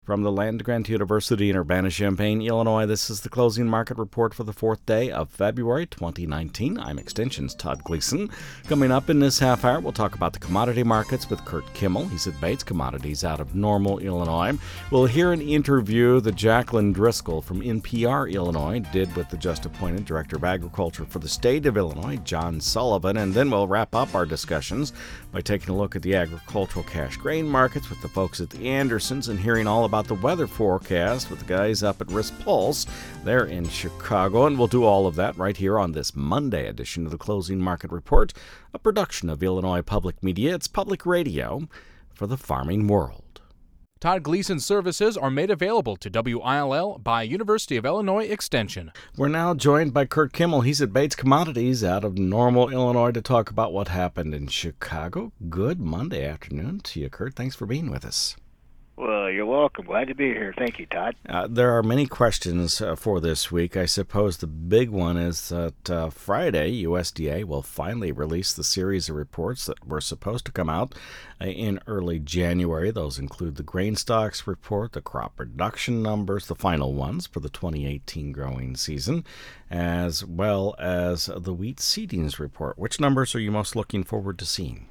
From the land-grant University in Urbana-Champaign, Illinois, this is the closing market report for the fourth day of February 2019. I'm Extension's Todd Gleason. Coming up in this half hour, we'll talk about the commodity markets with Kurt Kimmel. He's at Bates Commodities out of Normal, Illinois. We'll hear an interview that Jacqueline Driscoll from NPR Illinois did with the just-appointed Director of Agriculture for the state of Illinois, John Sullivan. And then we'll wrap up our discussions by taking a look at the agricultural cash grain markets with the folks at the Andersons and hearing all about the weather forecast with the guys up at Risk Pulse. They're in Chicago, and we'll do all of that right here on this Monday edition of the Closing Market Report, a production of Illinois Public Media. It's public radio for the farming world. Todd Gleason services are made available to WILL by University of Illinois Extension. We're now joined by Kurt Kimmel. He's at Bates Commodities out of Normal, Illinois, to talk about what happened in Chicago. Good Monday afternoon to you, Kurt. Thanks for being with us. Well, you're welcome. Glad to be here. Thank you, Todd. There are many questions for this week. I suppose the big one is that Friday, USDA will finally release the series of reports that were supposed to come out in early January. Those include the grain stocks report, the crop production numbers, the final ones for the 2018 growing season, as well as the wheat seedings report. Which numbers are you most looking forward to seeing?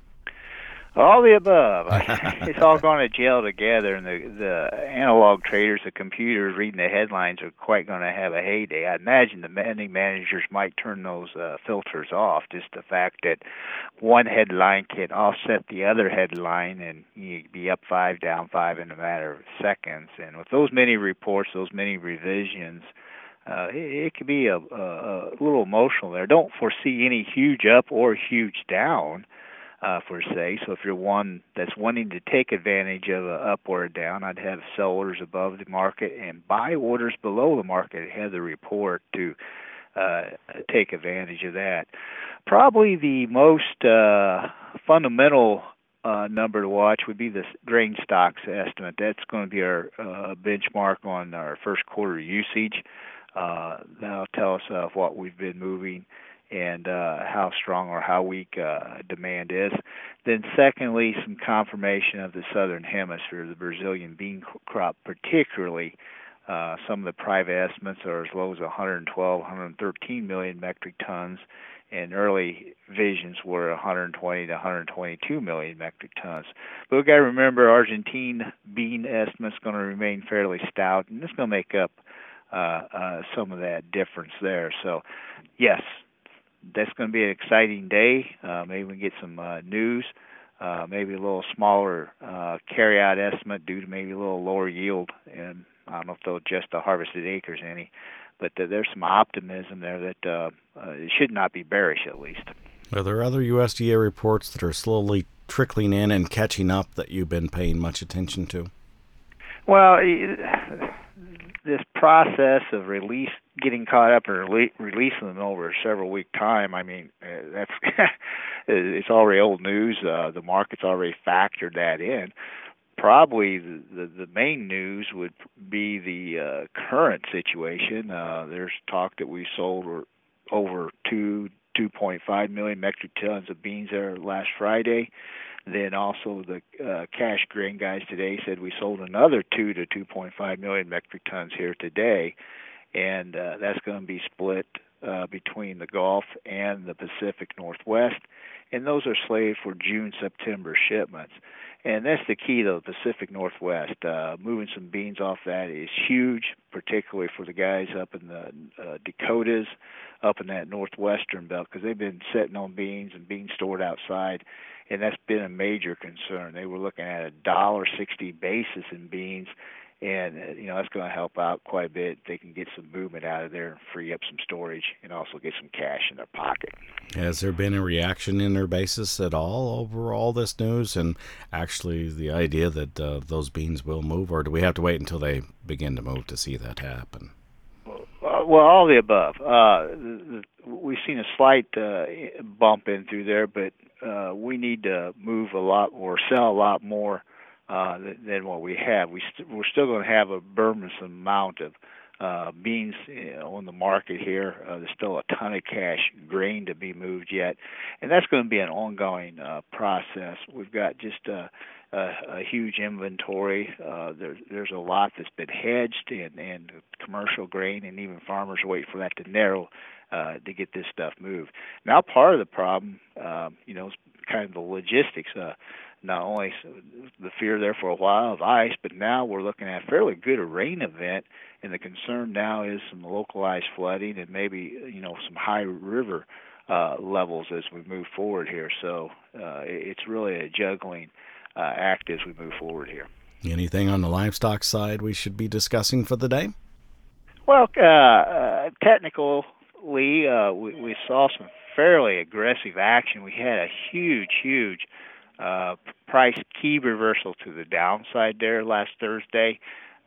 All the above. It's all going to gel together, and the analog traders, the computers reading the headlines are quite going to have a heyday. I imagine the many managers might turn those filters off. Just the fact that one headline can offset the other headline, and you'd be up 5, down 5 in a matter of seconds. And with those many reports, those many revisions, it could be a little emotional there. Don't foresee any huge up or huge down. Per se. So if you're one that's wanting to take advantage of a up or a down, I'd have sell orders above the market and buy orders below the market ahead of the report to take advantage of that. Probably the most fundamental number to watch would be the grain stocks estimate. That's going to be our benchmark on our first quarter usage. That'll tell us what we've been moving and how strong or how weak demand is. Then secondly, some confirmation of the southern hemisphere, the Brazilian bean crop particularly. Some of the private estimates are as low as 112, 113 million metric tons, and early visions were 120 to 122 million metric tons. But we've got to remember Argentine bean estimates going to remain fairly stout, and it's going to make up some of that difference there. So, yes, that's going to be an exciting day. Maybe we can get some news, maybe a little smaller carryout estimate due to maybe a little lower yield. And I don't know if they'll adjust the harvested acres any, but there's some optimism there that it should not be bearish at least. Are there other USDA reports that are slowly trickling in and catching up that you've been paying much attention to? Well, this process of getting caught up and releasing them over a several-week time, I mean, that's it's already old news. The market's already factored that in. Probably the main news would be the current situation. There's talk that we sold over 2.5 million metric tons of beans there last Friday. Then also the cash grain guys today said we sold another 2 to 2.5 million metric tons here today, and that's going to be split between the Gulf and the Pacific Northwest, and those are slated for June-September shipments. And that's the key to the Pacific Northwest. Moving some beans off that is huge, particularly for the guys up in the Dakotas, up in that northwestern belt, because they've been sitting on beans and being stored outside, and that's been a major concern. They were looking at $1.60 basis in beans, and that's going to help out quite a bit. They can get some movement out of there and free up some storage and also get some cash in their pocket. Has there been a reaction in their basis at all over all this news and actually the idea that those beans will move, or do we have to wait until they begin to move to see that happen? Well, all the above. We've seen a slight bump in through there, but we need to move a lot or sell a lot more than what we have. We're still going to have a burdensome amount of beans on the market here. There's still a ton of cash grain to be moved yet, and that's going to be an ongoing process. We've got just a huge inventory. There's a lot that's been hedged in commercial grain, and even farmers wait for that to narrow to get this stuff moved. Now, part of the problem, is kind of the logistics. Not only the fear there for a while of ice, but now we're looking at a fairly good rain event, and the concern now is some localized flooding and maybe some high river levels as we move forward here. So it's really a juggling act as we move forward here. Anything on the livestock side we should be discussing for the day? Well, technically, we saw some fairly aggressive action. We had a huge price key reversal to the downside there last Thursday.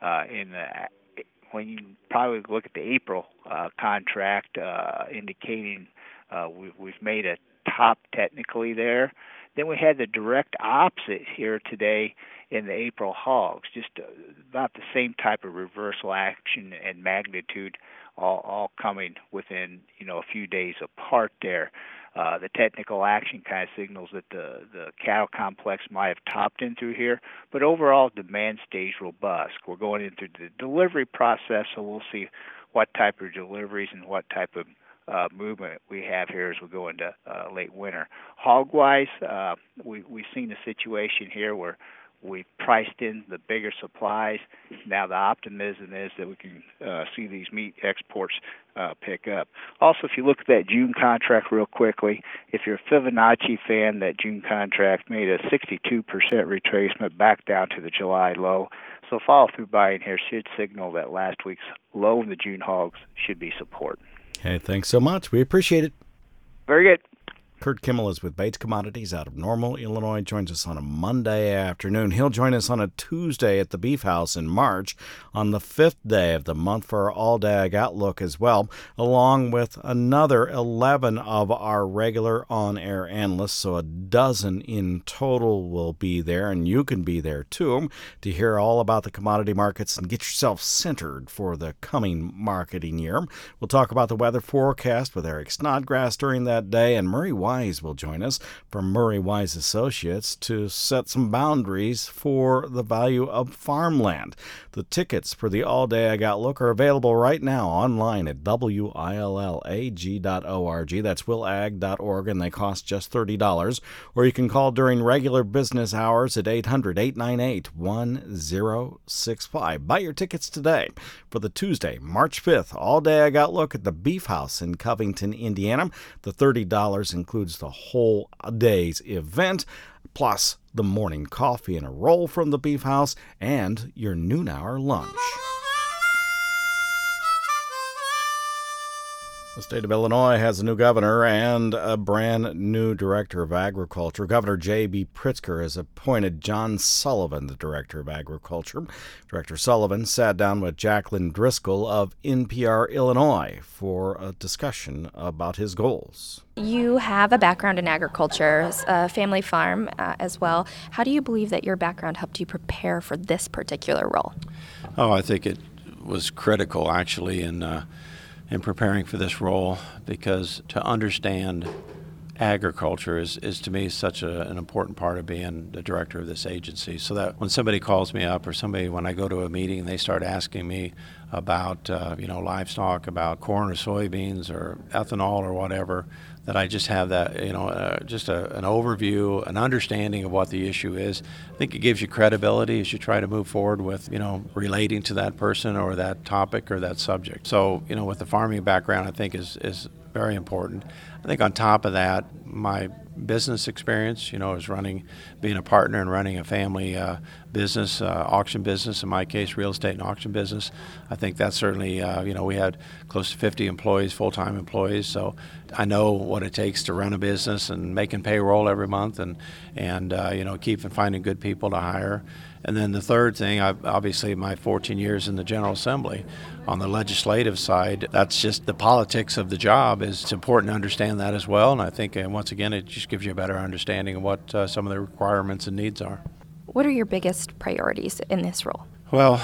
When you probably look at the April contract, indicating we've made a top technically there. Then we had the direct opposite here today in the April hogs, just about the same type of reversal action and magnitude, all coming within a few days apart there. The technical action kind of signals that the cattle complex might have topped in through here, but overall demand stays robust. We're going into the delivery process, so we'll see what type of deliveries and what type of movement we have here as we go into late winter. Hog-wise, we've seen a situation here where we priced in the bigger supplies. Now the optimism is that we can see these meat exports pick up. Also, if you look at that June contract real quickly, if you're a Fibonacci fan, that June contract made a 62% retracement back down to the July low. So follow-through buying here should signal that last week's low in the June hogs should be support. Okay, thanks so much. We appreciate it. Very good. Kurt Kimmel is with Bates Commodities out of Normal, Illinois. Joins us on a Monday afternoon. He'll join us on a Tuesday at the Beef House in March on the 5th day of the month for our All-Day Ag Outlook as well, along with another 11 of our regular on-air analysts. So a dozen in total will be there, and you can be there too to hear all about the commodity markets and get yourself centered for the coming marketing year. We'll talk about the weather forecast with Eric Snodgrass during that day, and Murray Wise will join us from Murray Wise Associates to set some boundaries for the value of farmland. The tickets for the All-Day Ag Outlook are available right now online at willag.org. That's willag.org, and they cost just $30. Or you can call during regular business hours at 800-898-1065. Buy your tickets today for the Tuesday, March 5th, All-Day Ag Outlook at the Beef House in Covington, Indiana. The $30 includes the whole day's event, plus the morning coffee and a roll from the Beef House and your noon hour lunch. The state of Illinois has a new governor and a brand new director of agriculture. Governor J.B. Pritzker has appointed John Sullivan the director of agriculture. Director Sullivan sat down with Jacqueline Driscoll of NPR Illinois for a discussion about his goals. You have a background in agriculture, a family farm as well. How do you believe that your background helped you prepare for this particular role? Oh, I think it was critical actually in preparing for this role, because to understand agriculture is to me such an important part of being the director of this agency, so that when somebody calls me up or when I go to a meeting and they start asking me about livestock, about corn or soybeans or ethanol or whatever, that I just have that an overview, an understanding of what the issue is. I think it gives you credibility as you try to move forward with relating to that person or that topic or that subject. So with the farming background, I think is very important. I think on top of that, my business experience, is being a partner and running a family business, auction business, in my case, real estate and auction business. I think that's certainly, we had close to 50 employees, full-time employees, so I know what it takes to run a business and making payroll every month and keeping finding good people to hire. And then the third thing, obviously my 14 years in the General Assembly. On the legislative side, that's just the politics of the job. It's important to understand that as well. And I think, once again, it just gives you a better understanding of what some of the requirements and needs are. What are your biggest priorities in this role? Well,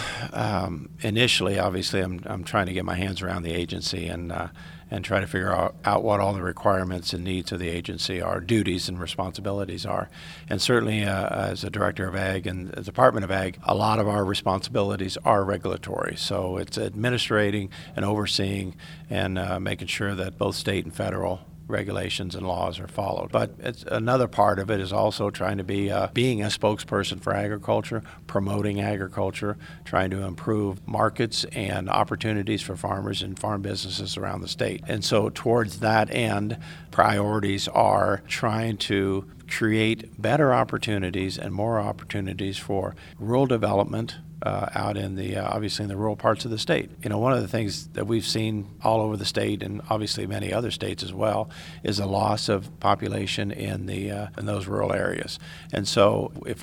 initially, obviously, I'm trying to get my hands around the agency and try to figure out what all the requirements and needs of the agency are, duties and responsibilities are. And certainly, as a director of Ag and the Department of Ag, a lot of our responsibilities are regulatory. So it's administrating and overseeing and making sure that both state and federal regulations and laws are followed. But another part of it is also trying to be being a spokesperson for agriculture, promoting agriculture, trying to improve markets and opportunities for farmers and farm businesses around the state. And so towards that end, priorities are trying to create better opportunities and more opportunities for rural development out in the obviously in the rural parts of the state. You know, one of the things that we've seen all over the state, and obviously many other states as well, is a loss of population in those rural areas. And so if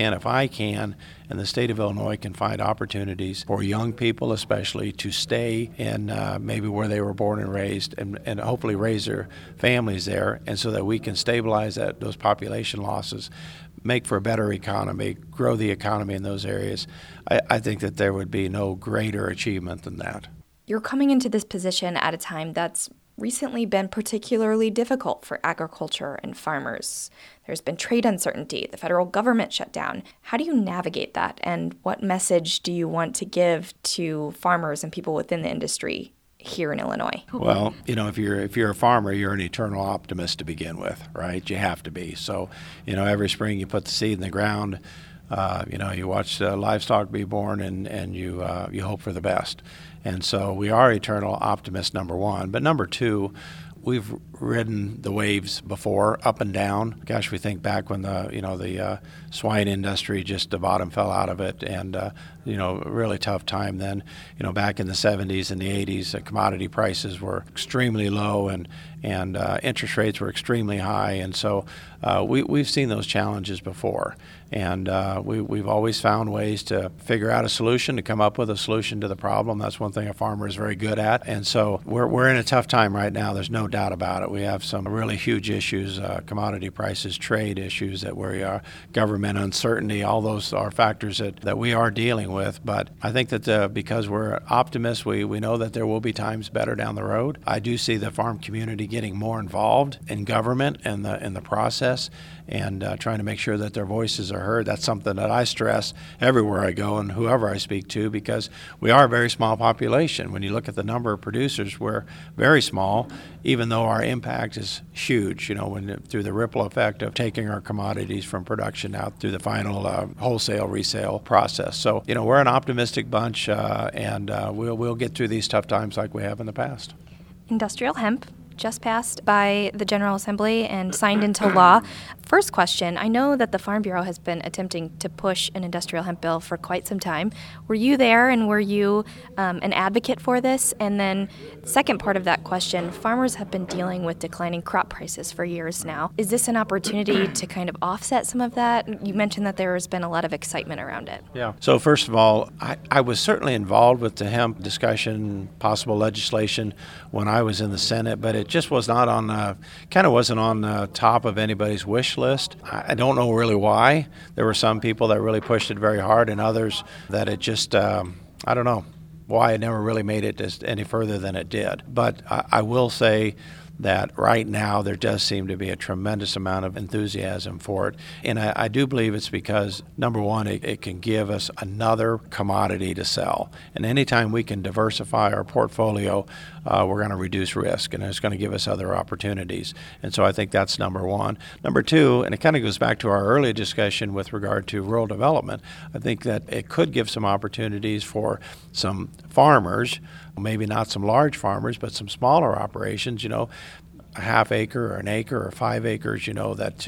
I can, and the state of Illinois can find opportunities for young people especially to stay in maybe where they were born and raised and hopefully raise their families there, and so that we can stabilize those population losses, make for a better economy, grow the economy in those areas, I think that there would be no greater achievement than that. You're coming into this position at a time that's recently been particularly difficult for agriculture and farmers. There's been trade uncertainty, the federal government shut down. How do you navigate that, and what message do you want to give to farmers and people within the industry here in Illinois? Well, you know, if you're a farmer, you're an eternal optimist to begin with, right? You have to be. So, you know, every spring you put the seed in the ground. You know, you watch livestock be born, and you hope for the best. And so we are eternal optimists, number one. But number two, we've ridden the waves before, up and down. Gosh, we think back when the swine industry, just the bottom fell out of it, and a really tough time then. You know, back in the 70s and the 80s, commodity prices were extremely low, and interest rates were extremely high, and so we've seen those challenges before. And we've always found ways to figure out a solution, to come up with a solution to the problem. That's one thing a farmer is very good at. And so we're in a tough time right now. There's no doubt about it. We have some really huge issues, commodity prices, trade issues that we are, government uncertainty. All those are factors that we are dealing with. But I think that because we're optimists, we know that there will be times better down the road. I do see the farm community getting more involved in government and in the process, and trying to make sure that their voices are heard. That's something that I stress everywhere I go and whoever I speak to, because we are a very small population. When you look at the number of producers, we're very small, even though our impact is huge, you know, through the ripple effect of taking our commodities from production out through the final wholesale resale process. So, you know, we're an optimistic bunch, and we'll get through these tough times like we have in the past. Industrial hemp just passed by the General Assembly and signed into law. First question, I know that the Farm Bureau has been attempting to push an industrial hemp bill for quite some time. Were you there, and were you an advocate for this? And then second part of that question, farmers have been dealing with declining crop prices for years now. Is this an opportunity to kind of offset some of that? You mentioned that there has been a lot of excitement around it. Yeah. So first of all, I was certainly involved with the hemp discussion, possible legislation when I was in the Senate, but it just was not wasn't on the top of anybody's wish list. I don't know really why. There were some people that really pushed it very hard, and others that it just, I don't know why it never really made it any further than it did. But I will say that right now there does seem to be a tremendous amount of enthusiasm for it. And I do believe it's because, number one, it can give us another commodity to sell. And anytime we can diversify our portfolio, we're going to reduce risk, and it's going to give us other opportunities. And so I think that's number one. Number two, and it kind of goes back to our earlier discussion with regard to rural development, I think that it could give some opportunities for some farmers, maybe not some large farmers, but some smaller operations, you know, a half acre or an acre or 5 acres, you know, that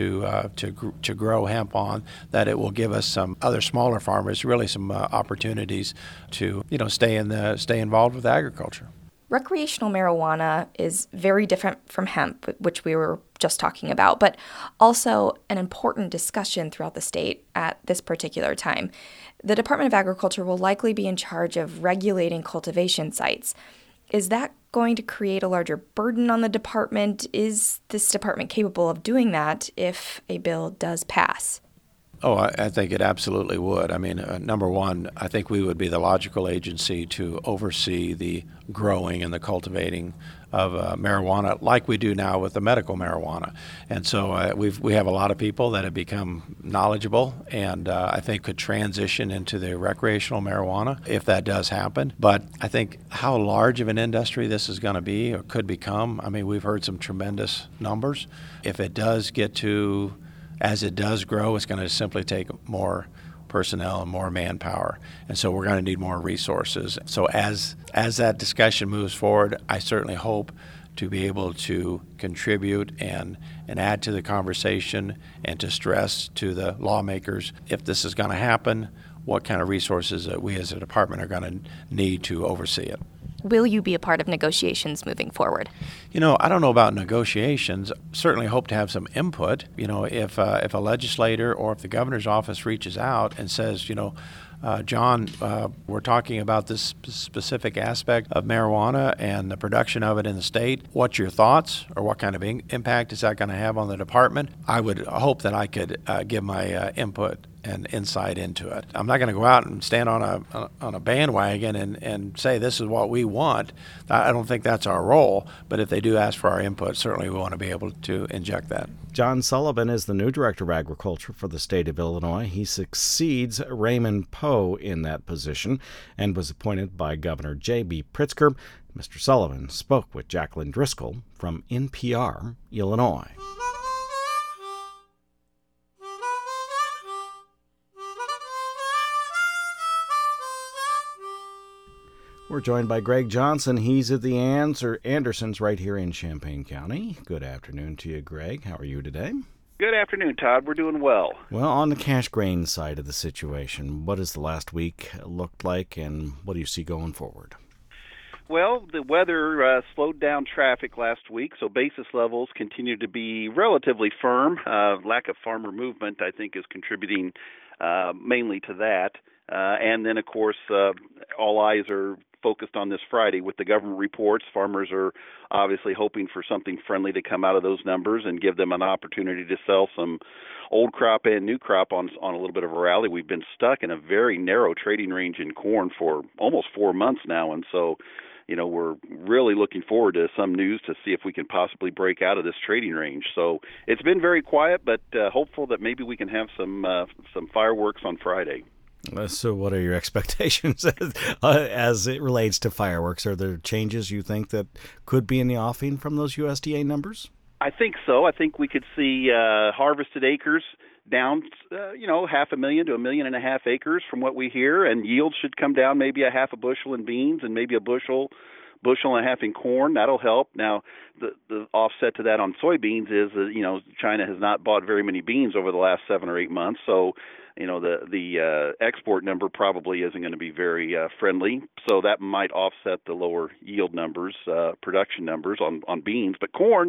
to grow hemp on, that it will give us some other smaller farmers really some opportunities to, you know, stay involved with agriculture. Recreational marijuana is very different from hemp, which we were just talking about, but also an important discussion throughout the state at this particular time. The Department of Agriculture will likely be in charge of regulating cultivation sites. Is that going to create a larger burden on the department? Is this department capable of doing that if a bill does pass? Oh, I think it absolutely would. I mean, number one, I think we would be the logical agency to oversee the growing and the cultivating of marijuana, like we do now with the medical marijuana. And so we have a lot of people that have become knowledgeable and I think could transition into the recreational marijuana if that does happen. But I think how large of an industry this is going to be or could become, I mean, we've heard some tremendous numbers. If it does get to, as it does grow, it's going to simply take more personnel and more manpower. And so we're going to need more resources. So as that discussion moves forward, I certainly hope to be able to contribute and add to the conversation and to stress to the lawmakers if this is going to happen, what kind of resources that we as a department are going to need to oversee it. Will you be a part of negotiations moving forward? You know, I don't know about negotiations. Certainly hope to have some input. You know, if a legislator or if the governor's office reaches out and says, John, we're talking about this specific aspect of marijuana and the production of it in the state. What's your thoughts, or what kind of impact is that going to have on the department? I would hope that I could give my input and insight into it. I'm not going to go out and stand on a bandwagon and say this is what we want. I don't think that's our role, but if they do ask for our input, certainly we want to be able to inject that. John Sullivan is the new Director of Agriculture for the state of Illinois. He succeeds Raymond Poe in that position and was appointed by Governor J.B. Pritzker. Mr. Sullivan spoke with Jacqueline Driscoll from NPR, Illinois. We're joined by Greg Johnson. He's at the Andersons right here in Champaign County. Good afternoon to you, Greg. How are you today? Good afternoon, Todd. We're doing well. Well, on the cash grain side of the situation, what has the last week looked like, and what do you see going forward? Well, the weather slowed down traffic last week, so basis levels continue to be relatively firm. Lack of farmer movement, I think, is contributing mainly to that. And then, of course, all eyes are focused on this Friday with the government reports. Farmers are obviously hoping for something friendly to come out of those numbers and give them an opportunity to sell some old crop and new crop on a little bit of a rally. We've been stuck in a very narrow trading range in corn for almost 4 months now, and so we're really looking forward to some news to see if we can possibly break out of this trading range. So it's been very quiet, but hopeful that maybe we can have some fireworks on Friday. So what are your expectations as it relates to fireworks? Are there changes you think that could be in the offing from those USDA numbers? I think so. I think we could see harvested acres down, 500,000 to 1.5 million acres from what we hear, and yields should come down maybe a half a bushel in beans and maybe a bushel and a half in corn. That'll help. Now, the offset to that on soybeans is that, China has not bought very many beans over the last 7 or 8 months, so the export number probably isn't going to be very friendly, so that might offset the lower yield numbers, production numbers on beans. But corn,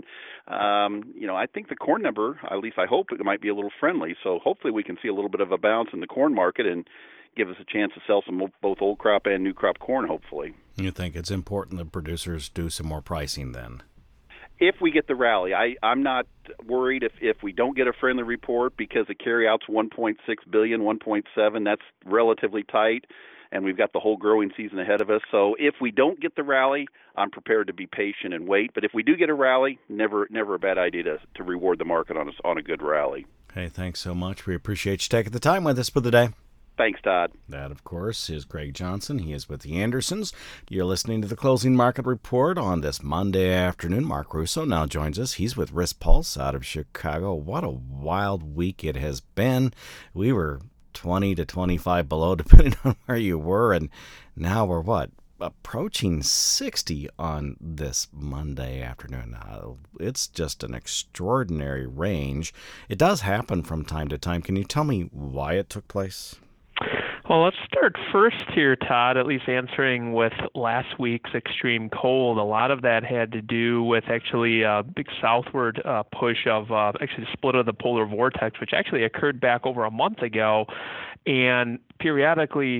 I think the corn number, at least I hope it might be a little friendly. So hopefully we can see a little bit of a bounce in the corn market and give us a chance to sell some both old crop and new crop corn, hopefully. You think it's important that producers do some more pricing then? If we get the rally, I'm not worried if we don't get a friendly report because the carryout's 1.6 billion, 1.7. That's relatively tight, and we've got the whole growing season ahead of us. So if we don't get the rally, I'm prepared to be patient and wait. But if we do get a rally, never a bad idea to reward the market on a good rally. Hey, thanks so much. We appreciate you taking the time with us for the day. Thanks, Todd. That, of course, is Greg Johnson. He is with the Andersons. You're listening to the Closing Market Report on this Monday afternoon. Mark Russo now joins us. He's with Risk Pulse out of Chicago. What a wild week it has been. We were 20 to 25 below, depending on where you were, and now we're, approaching 60 on this Monday afternoon. It's just an extraordinary range. It does happen from time to time. Can you tell me why it took place? Well, let's start first here, Todd, at least answering with last week's extreme cold. A lot of that had to do with actually a big southward push of actually the split of the polar vortex, which actually occurred back over a month ago. And periodically,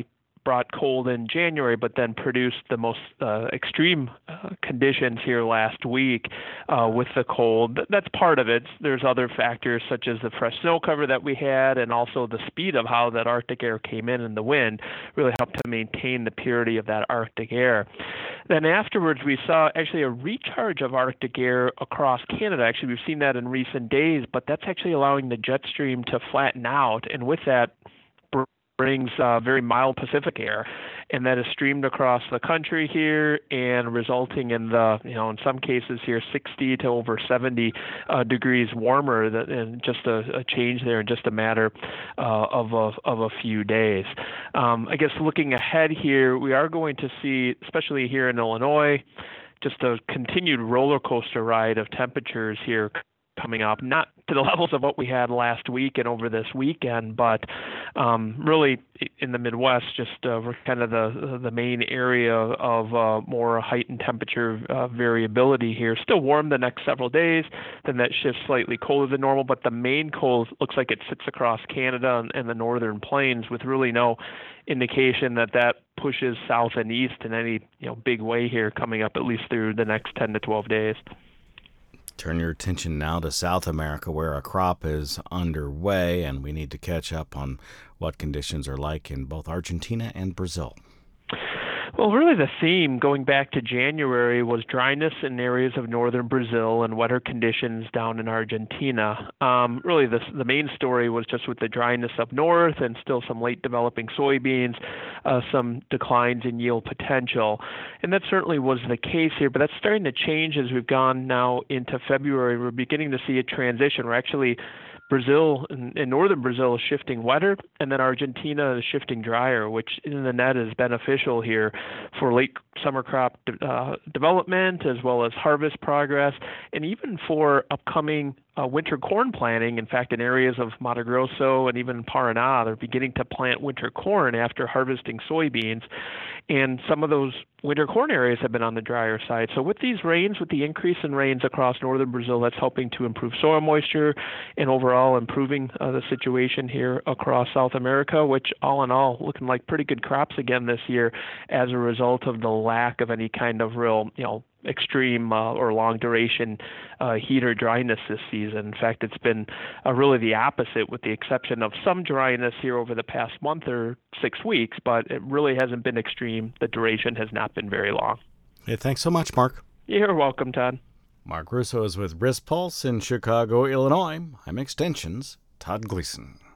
brought cold in January, but then produced the most extreme conditions here last week with the cold. That's part of it. There's other factors such as the fresh snow cover that we had, and also the speed of how that Arctic air came in and the wind really helped to maintain the purity of that Arctic air. Then afterwards, we saw actually a recharge of Arctic air across Canada. Actually, we've seen that in recent days, but that's actually allowing the jet stream to flatten out, and with that brings very mild Pacific air, and that is streamed across the country here and resulting in in some cases here 60 to over 70 degrees warmer, and just a change there in just a matter of a few days. I guess looking ahead here, we are going to see, especially here in Illinois, just a continued roller coaster ride of temperatures here coming up, not to the levels of what we had last week and over this weekend, but really in the Midwest, just we're kind of the main area of more heightened temperature variability here. Still warm the next several days, then that shifts slightly colder than normal, but the main cold looks like it sits across Canada and the northern plains with really no indication that pushes south and east in any big way here coming up at least through the next 10 to 12 days. Turn your attention now to South America, where a crop is underway, and we need to catch up on what conditions are like in both Argentina and Brazil. Well, really the theme going back to January was dryness in areas of northern Brazil and wetter conditions down in Argentina. Really the main story was just with the dryness up north and still some late developing soybeans, some declines in yield potential. And that certainly was the case here, but that's starting to change as we've gone now into February. We're beginning to see a transition. We're actually Brazil in northern Brazil is shifting wetter, and then Argentina is shifting drier, which in the net is beneficial here for late summer crop development as well as harvest progress, and even for upcoming winter corn planting. In fact, in areas of Mato Grosso and even Paraná, they're beginning to plant winter corn after harvesting soybeans. And some of those winter corn areas have been on the drier side. So with these rains, with the increase in rains across northern Brazil, that's helping to improve soil moisture and overall improving the situation here across South America, which all in all looking like pretty good crops again this year as a result of the lack of any kind of real, extreme or long duration heat or dryness this season. In fact, it's been really the opposite, with the exception of some dryness here over the past month or 6 weeks, but it really hasn't been extreme. The duration has not been very long. Hey, thanks so much, Mark. You're welcome, Todd. Mark Russo is with BrisPulse in Chicago, Illinois. I'm Extension's Todd Gleason.